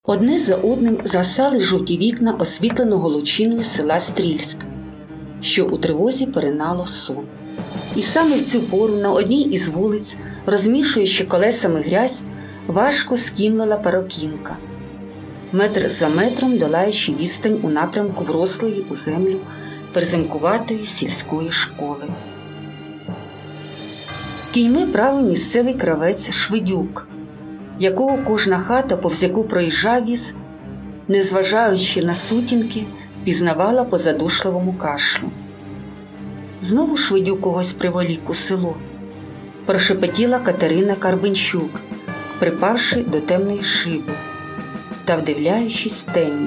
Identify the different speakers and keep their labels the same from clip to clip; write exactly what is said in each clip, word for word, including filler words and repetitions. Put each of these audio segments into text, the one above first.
Speaker 1: Одне за одним згасали жовті вікна освітленого лучиною села Стрільськ, що у тривозі поринало в сон. І саме в цю пору на одній із вулиць, розмішуючи колесами грязь, важко скімлила парокінка, метр за метром долаючи відстань у напрямку врослої у землю приземкуватої сільської школи. Кіньми правив місцевий кравець Швидюк, якого кожна хата, повз яку проїжджав віз, незважаючи на сутінки, пізнавала по задушливому кашлю. Знову Швидюк когось приволік у село, прошепотіла Катерина Карбенчук, припавши до темної шиби та вдивляючись темні,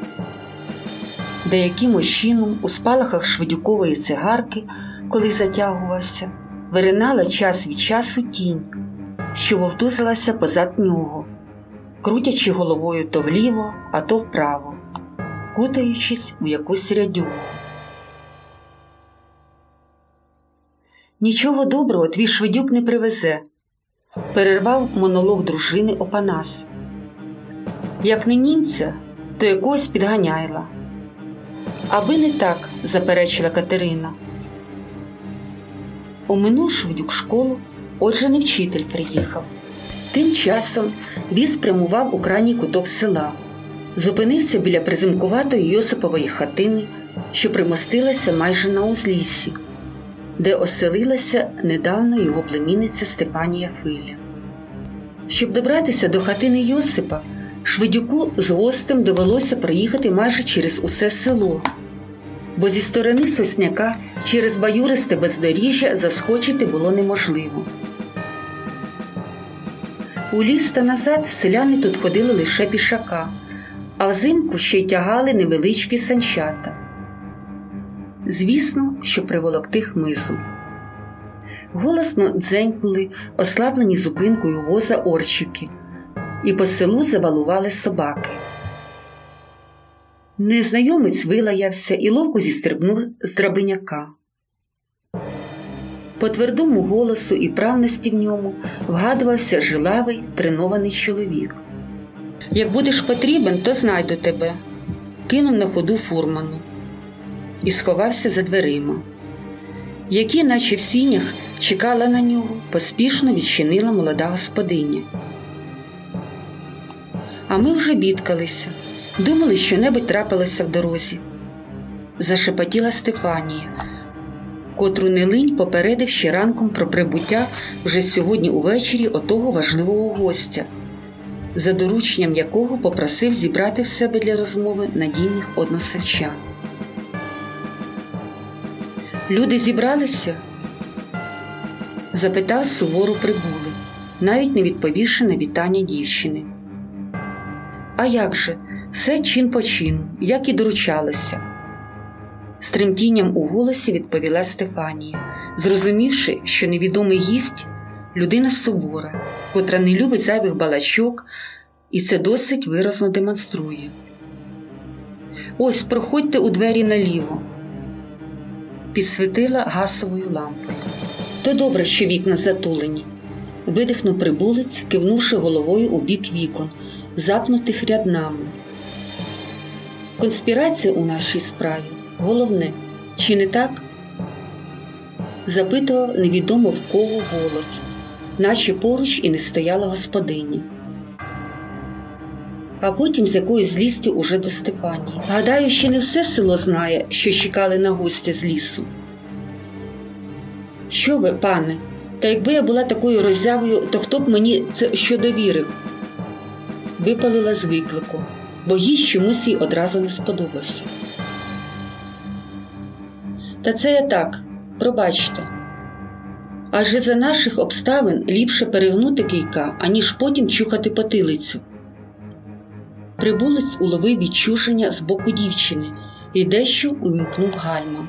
Speaker 1: де якимось чином у спалахах Швидюкової цигарки, коли затягувався, виринала час від часу тінь, що вовтузилася позад нього, крутячи головою то вліво, а то вправо, кутаючись у якусь рядюку. «Нічого доброго твій Швидюк не привезе», – перервав монолог дружини Опанас. «Як не німця, то якогось підганяйла». «Аби не так», – заперечила Катерина. Оминув Швидюк школу, отже не вчитель приїхав. Тим часом віз прямував у крайній куток села, зупинився біля приземкуватої Йосипової хатини, що примостилася майже на узліссі, де оселилася недавно його племінниця Стефанія Филя. Щоб добратися до хатини Йосипа, Швидюку з гостем довелося проїхати майже через усе село, бо зі сторони Сосняка через баюристе бездоріжжя заскочити було неможливо. У ліс та назад селяни тут ходили лише пішака, а взимку ще й тягали невеличкі санчата. Звісно, що приволокти хмизу. Голосно дзенькнули ослаблені зупинкою воза орчики, і по селу завалували собаки. Незнайомець вилаявся і ловко зістрибнув з драбиняка. По твердому голосу і вправності в ньому вгадувався жилавий, тренований чоловік. «Як будеш потрібен, то знайду тебе», – кинув на ходу фурману і сховався за дверима, які, наче в сінях, чекала на нього, поспішно відчинила молода господиня. «А ми вже бідкалися, думали, що-небудь трапилося в дорозі», – зашепотіла Стефанія, котру Нелинь попередив ще ранком про прибуття вже сьогодні увечері отого важливого гостя, за дорученням якого попросив зібрати в себе для розмови надійних односельчан. «Люди зібралися?» – запитав суворо прибулий, навіть не відповівши на вітання дівчини. «А як же, все чин по чину, як і доручалося», – з тремтінням у голосі відповіла Стефанія, зрозумівши, що невідомий гість – людина сувора, котра не любить зайвих балачок, і це досить виразно демонструє. «Ось, проходьте у двері наліво», – підсвітила гасовою лампою. «То добре, що вікна затулені», – видихнув прибулець, кивнувши головою у бік вікон, запнутих ряднами. «Конспірація у нашій справі – головне, чи не так?» – запитував невідомо в кого голос, наче поруч і не стояла господиня. А потім з якоюсь злістю уже до Стефанії. «Гадаю, ще не все село знає, що чекали на гостя з лісу». «Що ви, пане, та якби я була такою роззявою, то хто б мені це що довірив?» – випалила з виклику, бо гість чомусь їй одразу не сподобався. «Та це я так, пробачте. Адже за наших обставин ліпше перегнути кийка, аніж потім чухати потилицю». Прибулець уловив відчуження з боку дівчини і дещо увімкнув гальма.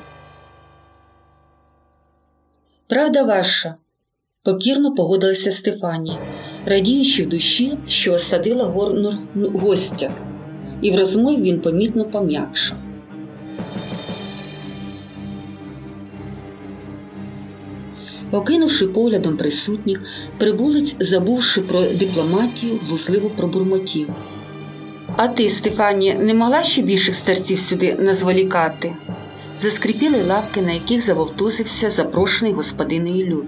Speaker 1: «Правда ваша», – покірно погодилася Стефанія, радіючи в душі, що осадила горну гостя, і в розмові він помітно пом'якшав. Окинувши поглядом присутніх, прибулець, забувши про дипломатію, глузливо пробурмотів: А ти, Стефанія, не могла ще більших старців сюди назволікати? Заскрипіли лавки, на яких завовтузився запрошений господинею люд.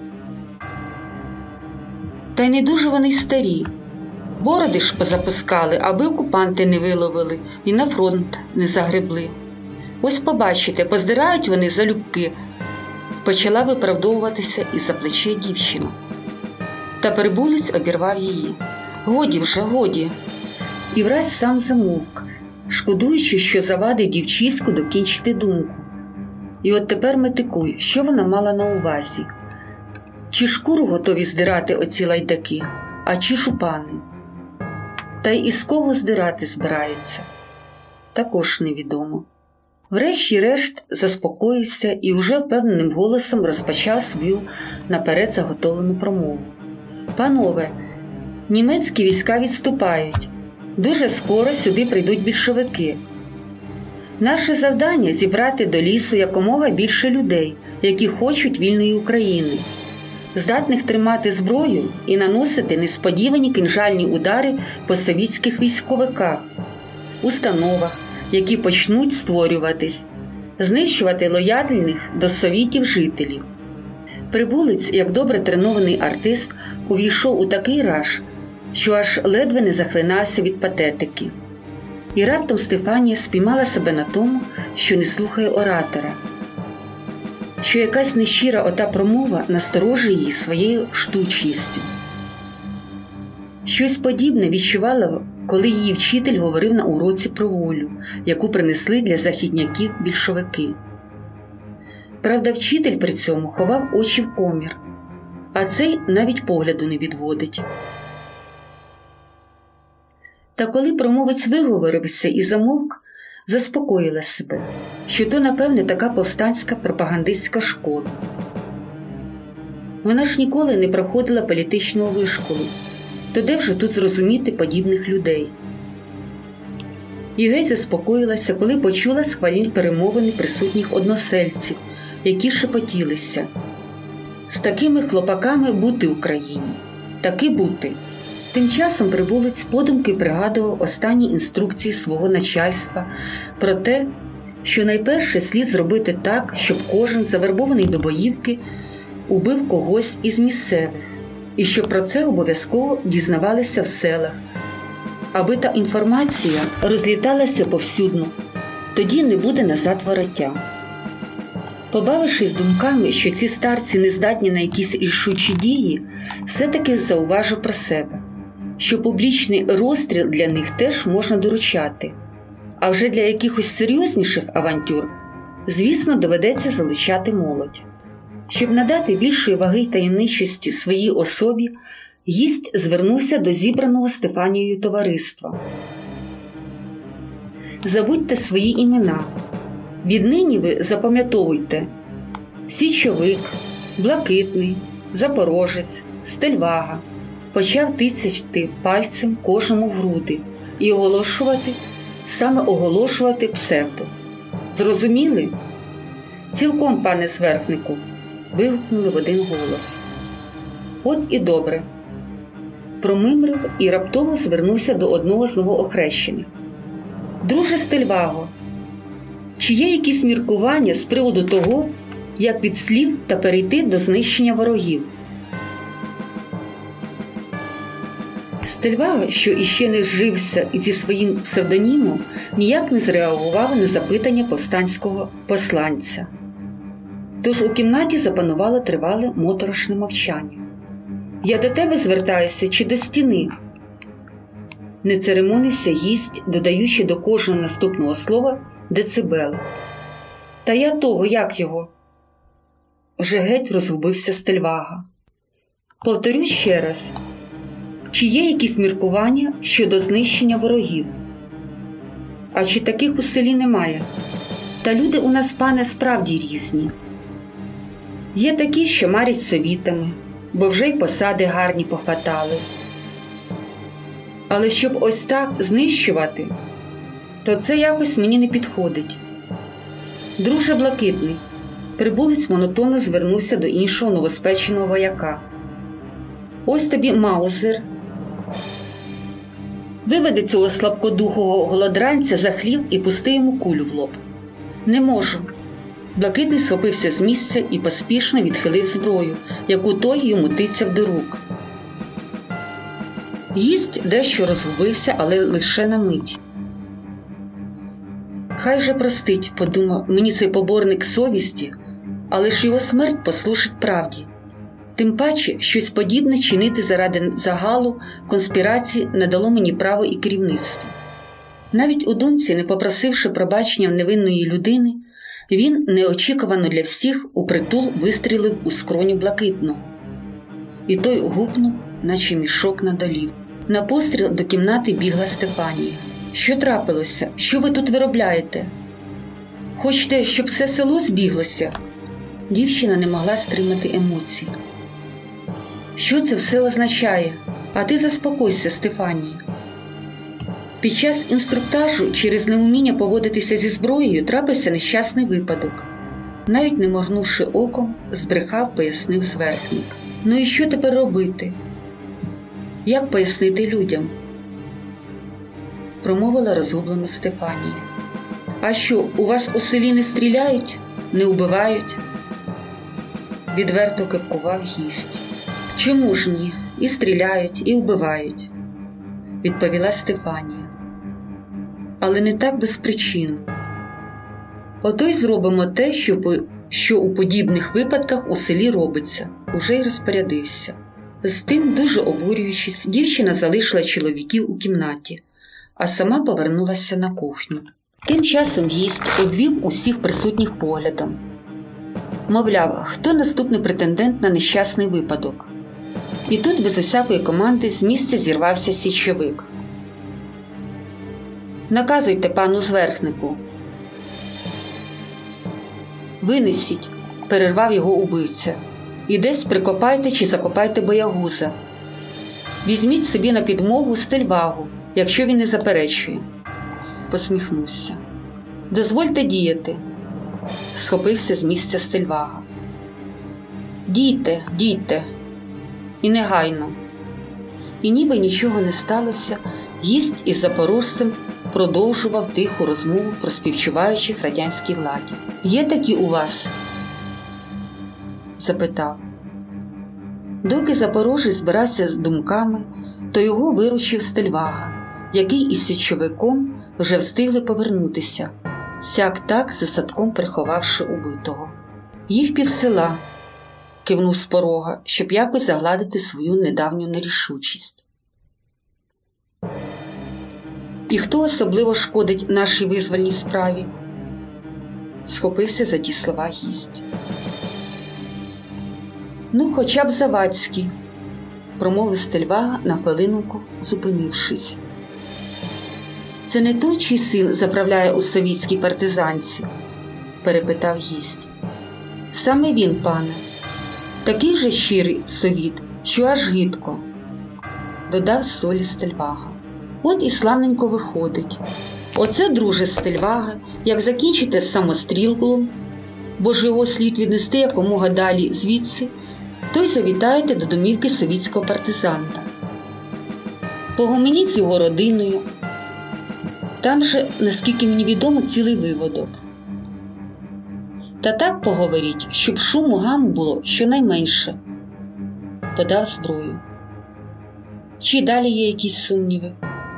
Speaker 1: Та й не дуже вони й старі. Бороди ж позапускали, аби окупанти не виловили і на фронт не загребли. Ось побачите, поздирають вони залюбки. Почала виправдовуватися із-за плече дівчина. Та прибулець обірвав її. Годі вже, годі. І враз сам замовк, шкодуючи, що завадив дівчиську докінчити думку. І от тепер метикуй, що вона мала на увазі. Чи шкуру готові здирати оці лайдаки, а чи шупани? Та й із кого здирати збираються? Також невідомо. Врешті-решт заспокоївся і уже впевненим голосом розпочав свою наперед заготовлену промову. «Панове, німецькі війська відступають. Дуже скоро сюди прийдуть більшовики. Наше завдання – зібрати до лісу якомога більше людей, які хочуть вільної України, здатних тримати зброю і наносити несподівані кинжальні удари по совітських військовиках, установах, які почнуть створюватись, знищувати лояльних до совітів жителів». Прибулець, як добре тренований артист, увійшов у такий раж, що аж ледве не захлинався від патетики. І раптом Стефанія спіймала себе на тому, що не слухає оратора, що якась нещира ота промова насторожує її своєю штучністю. Щось подібне відчувала, коли її вчитель говорив на уроці про волю, яку принесли для західняків більшовики. Правда, вчитель при цьому ховав очі в комір, а цей навіть погляду не відводить. Та коли промовець виговорився і замовк, заспокоїла себе, що то, напевне, така повстанська пропагандистська школа. Вона ж ніколи не проходила політичного вишколу, то де вже тут зрозуміти подібних людей? І геть заспокоїлася, коли почула схвальні перемовини присутніх односельців, які шепотілися. З такими хлопаками бути Україні, таки бути. Тим часом прибулець подумки пригадував останні інструкції свого начальства про те, що найперше слід зробити так, щоб кожен, завербований до боївки, убив когось із місцевих, і щоб про це обов'язково дізнавалися в селах, аби та інформація розліталася повсюдно, тоді не буде назад вороття. Побавившись думками, що ці старці не здатні на якісь рішучі дії, все-таки зауважив про себе, що публічний розстріл для них теж можна доручати, а вже для якихось серйозніших авантюр, звісно, доведеться залучати молодь. Щоб надати більшої ваги й таємничості своїй особі, гість звернувся до зібраного Стефанією товариства. Забудьте свої імена. Віднині ви запам'ятовуйте: Січовик, Блакитний, Запорожець, Стельвага. Почав тицяти пальцем кожному в груди і оголошувати, саме оголошувати псевдо. Зрозуміли? Цілком, пане зверхнику, вигукнули в один голос. От і добре. Промимрив і раптово звернувся до одного з новоохрещених. Друже Стельваго, чи є якісь міркування з приводу того, як від слів та перейти до знищення ворогів? Стельвага, що іще не зжився і зі своїм псевдонімом, ніяк не зреагував на запитання повстанського посланця. Тож у кімнаті запанувало тривале моторошне мовчання. «Я до тебе звертаюся чи до стіни?» Не церемонився гість, додаючи до кожного наступного слова децибели. «Та я того, як його?» Вже геть розгубився Стельвага. «Повторю ще раз. Чи є якісь міркування щодо знищення ворогів? А чи таких у селі немає? Та люди у нас, пане, справді різні. Є такі, що марять совітами, бо вже й посади гарні похватали. Але щоб ось так знищувати, то це якось мені не підходить. Друже Блакитний», прибулець монотонно звернувся до іншого новоспеченого вояка. «Ось тобі маузер. Виведи цього слабкодухого голодранця за хлів і пусти йому кулю в лоб. Не можу. Блакитний схопився з місця і поспішно відхилив зброю, яку той йому тицяв до рук. Гість дещо розгубився, але лише на мить. Хай же простить, подумав, мені цей поборник совісті, але ж його смерть послушить правді. Тим паче, щось подібне чинити заради загалу конспірації не дало мені право і керівництво. Навіть у думці, не попросивши пробачення в невинної людини, він неочікувано для всіх упритул вистрілив у скроню Блакитного. І той гупнув, наче мішок на долів. На постріл до кімнати бігла Стефанія. Що трапилося? Що ви тут виробляєте? Хочете, щоб все село збіглося? Дівчина не могла стримати емоцій. Що це все означає? А ти заспокойся, Стефанія. Під час інструктажу через неуміння поводитися зі зброєю трапився нещасний випадок. Навіть не моргнувши оком, збрехав, пояснив зверхник. Ну і що тепер робити? Як пояснити людям? Промовила розгублено Стефанія. А що, у вас у селі не стріляють? Не убивають? Відверто кепкував гість. Чому ж ні? І стріляють, і вбивають, відповіла Стефанія. Але не так без причин. Ото й зробимо те, що, по... що у подібних випадках у селі робиться. Уже й розпорядився. З тим, дуже обурюючись, дівчина залишила чоловіків у кімнаті, а сама повернулася на кухню. Тим часом гість обвів усіх присутніх поглядом. Мовляв, хто наступний претендент на нещасний випадок? І тут без усякої команди з місця зірвався січовик. Наказуйте пану зверхнику. Винесіть, перервав його убивця. І десь прикопайте чи закопайте боягуза. Візьміть собі на підмогу Стельвагу, якщо він не заперечує. Посміхнувся. Дозвольте діяти. Схопився з місця Стельвага. Дійте, дійте. І негайно. І ніби нічого не сталося, гість із запорожцем продовжував тиху розмову про співчуваючих радянській владі. Є такі у вас? Запитав. Доки запорожець збирався з думками, то його виручив Стельвага, який із січовиком вже встигли повернутися, сяк-так за садком приховавши убитого. Їх півсела, кивнув з порога, щоб якось загладити свою недавню нерішучість. І хто особливо шкодить нашій визвольній справі? Схопився за ті слова гість. Ну, хоча б Завадський, промовив Стельвага на хвилинку, зупинившись. Це не той, чий син заправляє у совітській партизанці? Перепитав гість. Саме він, пане. Такий же щирий совіт, що аж гидко, додав з солі Стельвага. От і славненько виходить. Оце, друже Стельвага, як закінчите з самострілком, бо ж його слід віднести якомога далі звідси, то й завітаєте до домівки совітського партизанта. Погомоніть з його родиною. Там же, наскільки мені відомо, цілий виводок. Та так поговоріть, щоб шуму гаму було щонайменше. Подав зброю. Чи далі є якісь сумніви?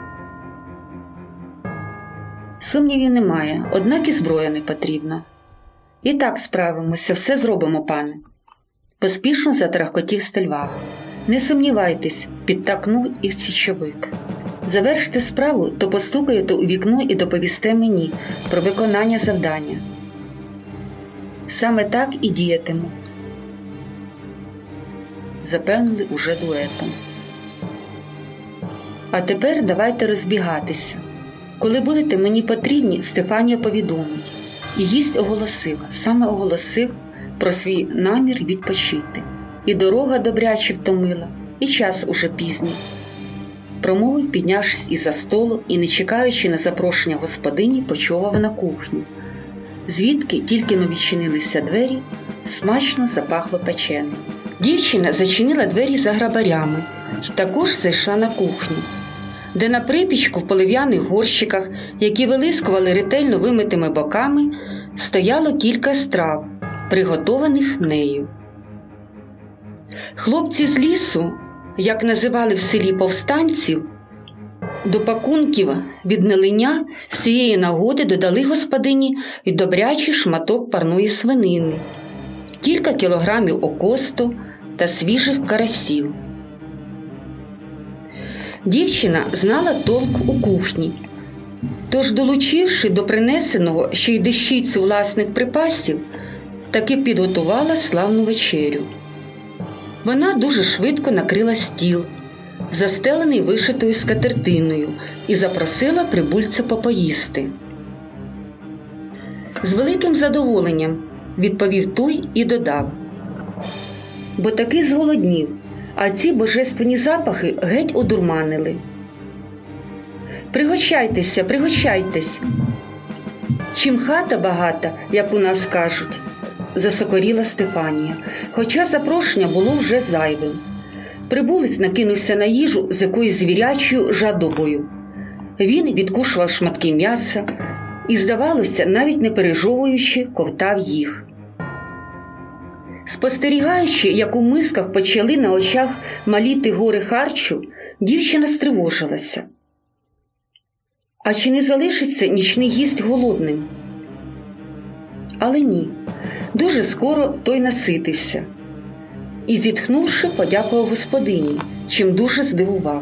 Speaker 1: Сумнівів немає, однак і зброя не потрібна. І так справимося, все зробимо, пане. Поспішно затрахкотів Стельвага. Не сумнівайтесь, підтакнув і січовик. Завершите справу, то постукаєте у вікно і доповісте мені про виконання завдання. Саме так і діятиму. Запевнили уже дуетом. А тепер давайте розбігатися. Коли будете мені потрібні, Стефанія повідомить. І гість оголосив, саме оголосив про свій намір відпочити. І дорога добряче втомила, і час уже пізній. Промовив, піднявшись із-за столу і, не чекаючи на запрошення господині, почовав на кухню, звідки тільки но відчинилися двері, смачно запахло печеним. Дівчина зачинила двері за грабарями і також зайшла на кухню. де на припічку в полив'яних горщиках, які вилискували ретельно вимитими боками, стояло кілька страв, приготованих нею. Хлопці з лісу, як називали в селі повстанців, до пакунків від налиня з цієї нагоди додали господині й добрячий шматок парної свинини, кілька кілограмів окосту та свіжих карасів. Дівчина знала толк у кухні, тож, долучивши до принесеного ще й дещицю власних припасів, таки підготувала славну вечерю. Вона дуже швидко накрила стіл, застелений вишитою скатертиною, і запросила прибульця попоїсти. «З великим задоволенням», – відповів той і додав, бо таки зголоднів, а ці божественні запахи геть одурманили. «Пригощайтеся, пригощайтесь! Чим хата багата, як у нас кажуть», – засокоріла Стефанія, хоча запрошення було вже зайвим. Прибулець накинувся на їжу з якоюсь звірячою жадобою. Він відкушував шматки м'яса і, здавалося, навіть не пережовуючи, ковтав їх. Спостерігаючи, як у мисках почали на очах маліти гори харчу, дівчина стривожилася. А чи не залишиться нічний гість голодним? Але ні, дуже скоро той наситився. І, зітхнувши, подякував господині, чим дуже здивував.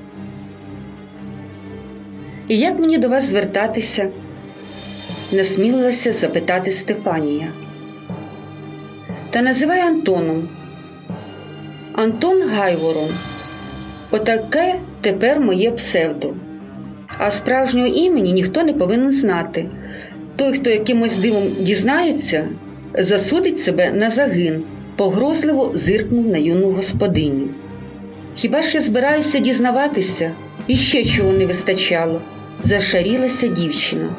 Speaker 1: «І як мені до вас звертатися?» – насмілилася запитати Стефанія. «Та називай Антоном. Антон Гайворон. Отаке тепер моє псевдо. А справжнього імені ніхто не повинен знати. Той, хто якимось дивом дізнається, засудить себе на загин», – погрозливо зиркнув на юну господиню. «Хіба ж я збираюся дізнаватися? І ще чого не вистачало», – зашарілася дівчина.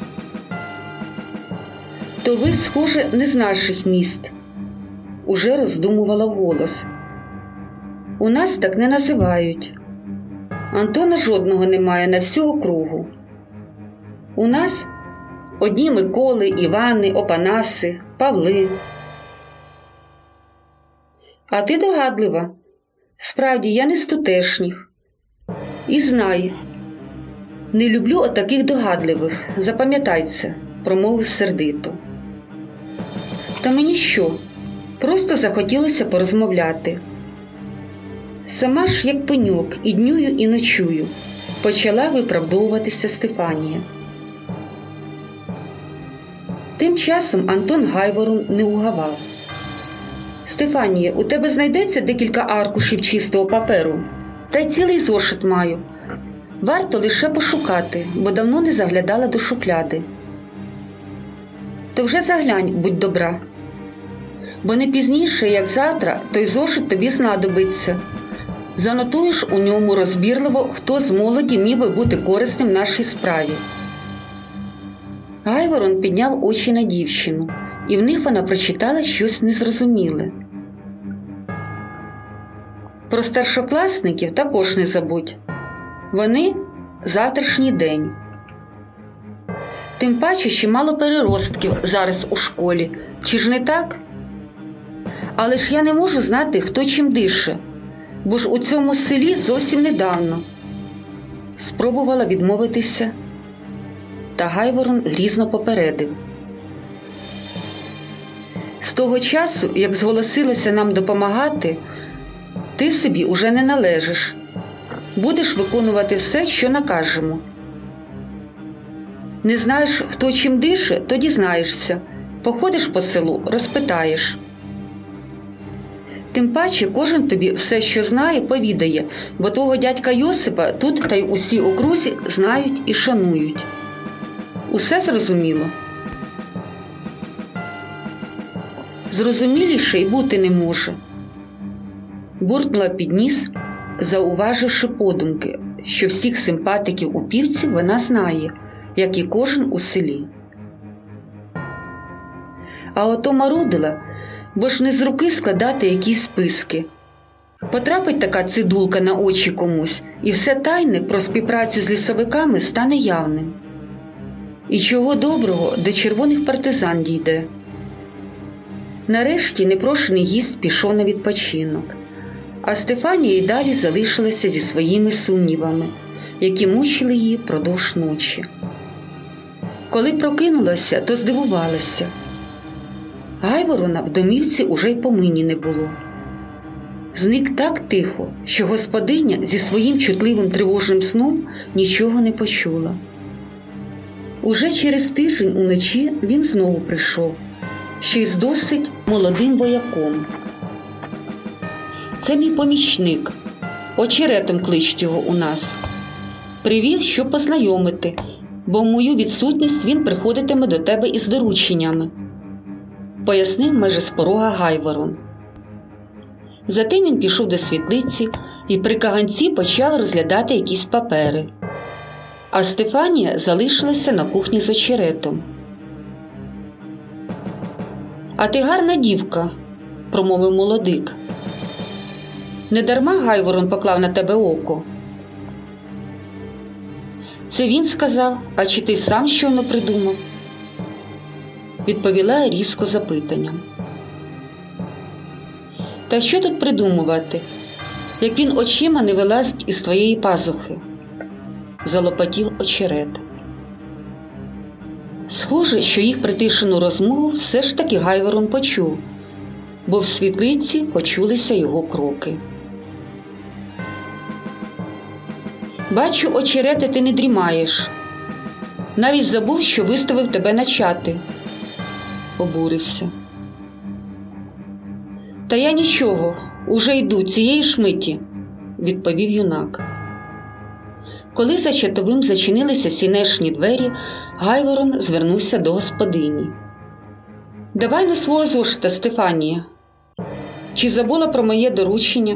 Speaker 1: «То ви, схоже, не з наших міст», – уже роздумувала вголос. «У нас так не називають. Антона жодного немає на всю округу. У нас одні Миколи, Івани, Опанаси, Павли». «А ти догадлива. Справді, я не з тутешніх. І знай, не люблю отаких догадливих, запам'ятай це», – промовив сердито. «Та мені що? Просто захотілося порозмовляти. Сама ж, як пеньок, і днюю, і ночую», – почала виправдовуватися Стефанія. Тим часом Антон Гайворон не угавав. «Стефанія, у тебе знайдеться декілька аркушів чистого паперу? Та й цілий зошит маю. Варто лише пошукати, бо давно не заглядала до шухляди». «То вже заглянь, будь добра. Бо не пізніше, як завтра, той зошит тобі знадобиться. Занотуєш у ньому розбірливо, хто з молоді міг би бути корисним в нашій справі». Гайворон підняв очі на дівчину, і в них вона прочитала щось незрозуміле. «Про старшокласників також не забудь. Вони – завтрашній день. Тим паче, що мало переростків зараз у школі. Чи ж не так? Але ж я не можу знати, хто чим дише, бо ж у цьому селі зовсім недавно». Спробувала відмовитися, та Гайворон грізно попередив. «З того часу, як зголосилося нам допомагати, ти собі уже не належиш. Будеш виконувати все, що накажемо. Не знаєш, хто чим дише, то дізнаєшся. Походиш по селу, розпитаєш. Тим паче кожен тобі все, що знає, повідає, бо того дядька Йосипа тут та й усі окрузі знають і шанують. Усе зрозуміло?» «Зрозуміліше й бути не може», – буркнула під ніс, зауваживши подумки, що всіх симпатиків у Півці вона знає, як і кожен у селі. А ото марудила, бо ж не з руки складати якісь списки. Потрапить така цидулка на очі комусь, і все тайне про співпрацю з лісовиками стане явним. І чого доброго до червоних партизан дійде. Нарешті непрошений гість пішов на відпочинок, а Стефанія й далі залишилася зі своїми сумнівами, які мучили її продовж ночі. Коли прокинулася, то здивувалася. Гайворона в домівці уже й помині не було. Зник так тихо, що господиня зі своїм чутливим тривожним сном нічого не почула. Уже через тиждень уночі він знову прийшов, ще й з досить молодим вояком. «Це мій помічник, очеретом кличуть його у нас. Привів, щоб познайомити, бо в мою відсутність він приходитиме до тебе із дорученнями», – пояснив майже з порога Гайворон. Затим він пішов до світлиці і при каганці почав розглядати якісь папери. А Стефанія залишилася на кухні з очеретом. «А ти гарна дівка», – промовив молодик. «Недарма Гайворон поклав на тебе око». «Це він сказав, а чи ти сам щойно придумав?» – відповіла різко запитанням. «Та що тут придумувати, як він очима не вилазить із твоєї пазухи?» – залопотів очерет. Схоже, що їх притишену розмову все ж таки Гайворон почув, бо в світлиці почулися його кроки. «Бачу, очерете, ти не дрімаєш. Навіть забув, що виставив тебе начати», – обурився. «Та я нічого, уже йду цієї ж миті», – відповів юнак. Коли за чатовим зачинилися сінешні двері, Гайворон звернувся до господині. «Давай на свого зошита, Стефанія. Чи забула про моє доручення?»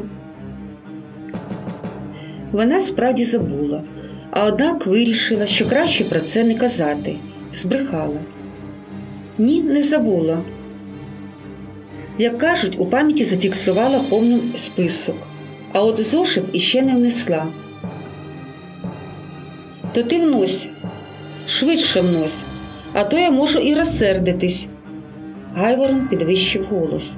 Speaker 1: Вона справді забула, а однак вирішила, що краще про це не казати. Збрехала. «Ні, не забула. Як кажуть, у пам'яті зафіксувала повний список, а от зошит іще не внесла». «То ти внось, швидше внось, а то я можу і розсердитись», – Гайворон підвищив голос.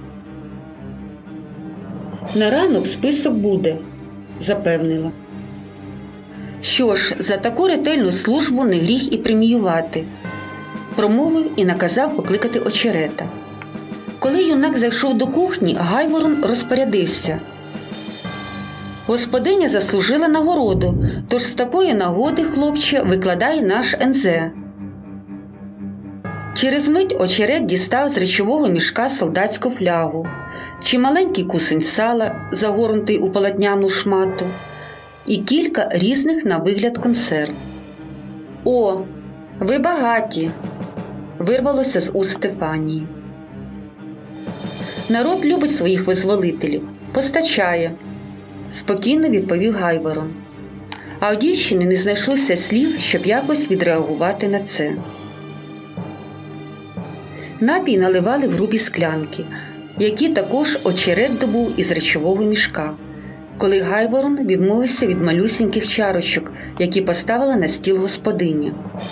Speaker 1: «На ранок список буде», – запевнила. «Що ж, за таку ретельну службу не гріх і преміювати», – промовив і наказав покликати очерета. Коли юнак зайшов до кухні, Гайворон розпорядився. «Господиня заслужила нагороду, тож з такої нагоди, хлопче, викладай наш ензе». Через мить очерет дістав з речового мішка солдатську флягу, чималенький кусень сала, загорнутий у полотняну шмату, і кілька різних на вигляд консерв. «О, ви багаті!» – вирвалося з уст Стефанії. «Народ любить своїх визволителів, постачає», – спокійно відповів Гайворон. А у дівчини не знайшлося слів, щоб якось відреагувати на це. Напій наливали в грубі склянки, які також очерет добув із речового мішка, коли Гайворон відмовився від малюсіньких чарочок, які поставила на стіл господиня.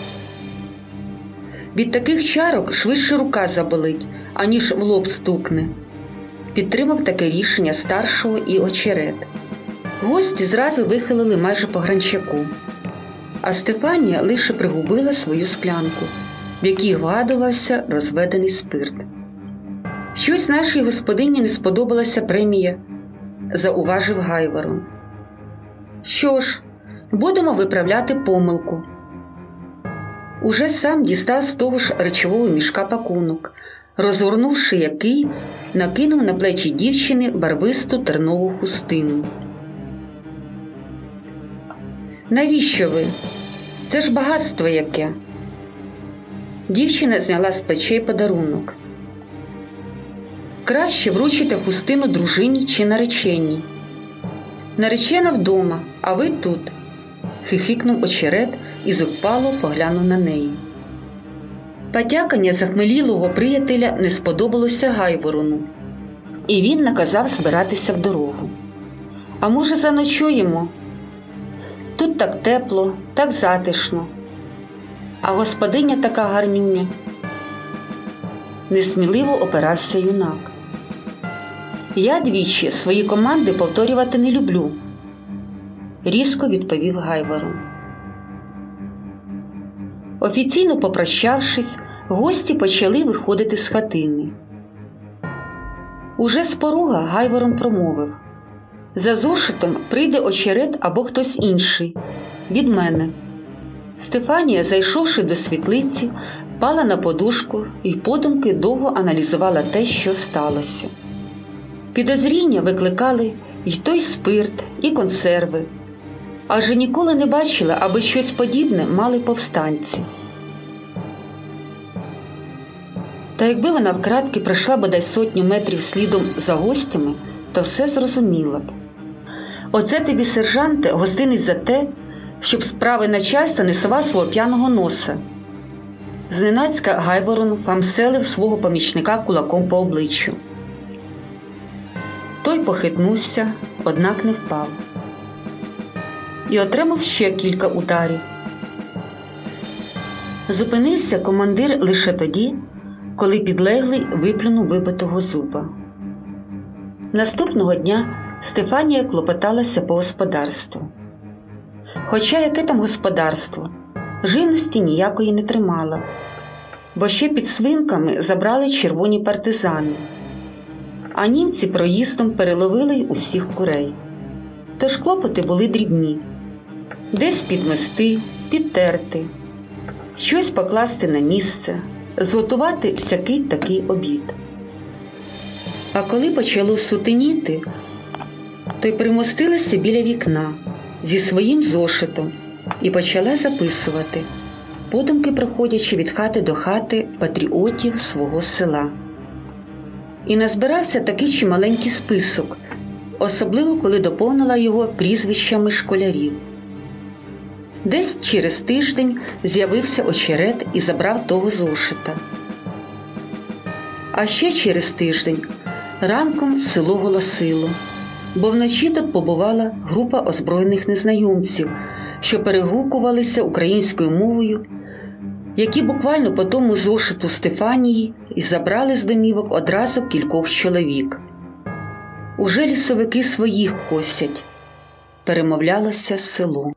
Speaker 1: «Від таких чарок швидше рука заболить, аніж в лоб стукне», – підтримав таке рішення старшого і очерет. Гості зразу вихилили майже по гранчаку, а Стефанія лише пригубила свою склянку, в якій вгадувався розведений спирт. «Щось нашій господині не сподобалася премія», – зауважив Гайворон. «Що ж, будемо виправляти помилку». Уже сам дістав з того ж речового мішка пакунок, розгорнувши який, накинув на плечі дівчини барвисту тернову хустину. «Навіщо ви? Це ж багатство яке!» Дівчина зняла з плечей подарунок. «Краще вручите хустину дружині чи нареченій». «Наречена вдома, а ви тут», – хихикнув очерет і зухвало поглянув на неї. Потякання захмелілого приятеля не сподобалося Гайворону. і він наказав збиратися в дорогу. «А може, заночуємо? Тут так тепло, так затишно. А господиня така гарнюня». Несміливо опирався юнак. «Я двічі свої команди повторювати не люблю», – різко відповів Гайворон. Офіційно попрощавшись, гості почали виходити з хатини. Уже з порога Гайворон промовив: «За зошитом прийде очерет або хтось інший. Від мене». Стефанія, зайшовши до світлиці, впала на подушку і подумки довго аналізувала те, що сталося. Підозріння викликали й той спирт, і консерви. Адже ніколи не бачила, аби щось подібне мали повстанці. Та якби вона вкратки пройшла бодай сотню метрів слідом за гостями, то все зрозуміла б. Оце тобі, сержанте, гостинець за те, щоб справи начальства не сував свого п'яного носа. Зненацька Гайворон помселив свого помічника кулаком по обличчю. Той похитнувся, однак не впав. І отримав ще кілька ударів. Зупинився командир лише тоді, коли підлеглий виплюнув вибитого зуба. Наступного дня Стефанія клопоталася по господарству. Хоча яке там господарство, живності ніякої не тримала, бо ще під свинками забрали червоні партизани, а німці проїздом переловили й усіх курей. Тож клопоти були дрібні. Десь підмести, підтерти, щось покласти на місце, зготувати всякий такий обід. А коли почало сутеніти, то й примостилася біля вікна зі своїм зошитом і почала записувати, подумки проходячи від хати до хати патріотів свого села. І назбирався такий чималенький список, особливо коли доповнила його прізвищами школярів. Десь через тиждень з'явився очерет і забрав того зошита. А ще через тиждень ранком село голосило, бо вночі тут побувала група озброєних незнайомців, що перегукувалися українською мовою, які буквально по тому зошиту Стефанії і забрали з домівок одразу кількох чоловік. «Уже лісовики своїх косять», – перемовлялося село.